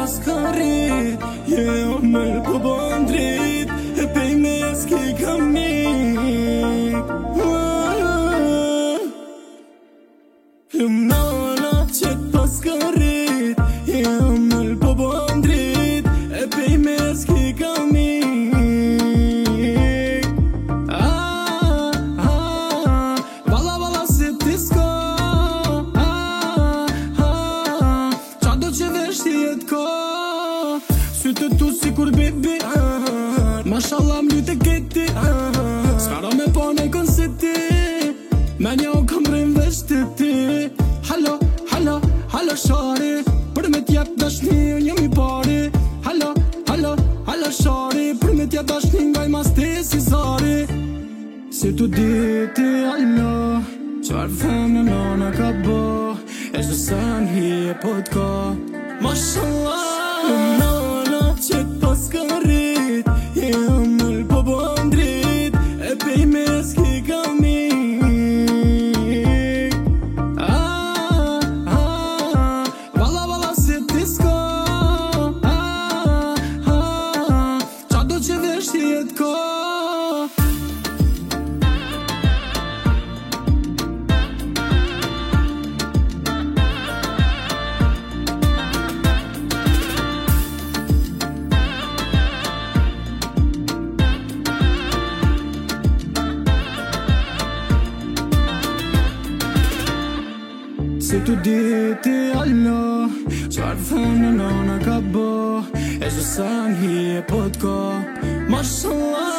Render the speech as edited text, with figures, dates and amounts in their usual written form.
pas ka rrit. Jo mëll po bon drit, e pej me s'ki kam mik. Nana qet pas ka rrit, jo mëll po bon drit, e pej me s'ki kam mik. Valla valla se ti s'ka, qa do që vesh ti jet ka. Sytë tu si kur bibi, mashallah m'lyt e keti, s'kara me pa ne konsiti, me nja u kam rrim veç të ti. Halo, halo, halo shari, për me t'jep dashni unë jam i pari. Halo, halo, halo shari, për me t'jep dashni ngaj mas ti si zari. Si tu diti Allah, qar femne nana ka bo, e shdo san hi e po t'ka. Mashallah, nana qet pas ka rrit, jo mëll po bon drit, e pej me s'ki kam mik. Valla valla se ti s'ka, qa do që vesh ti jet ka. Si tu diti Allah, qar femne nana ka bo, e shdo san hi e po t'ka. Mashallah.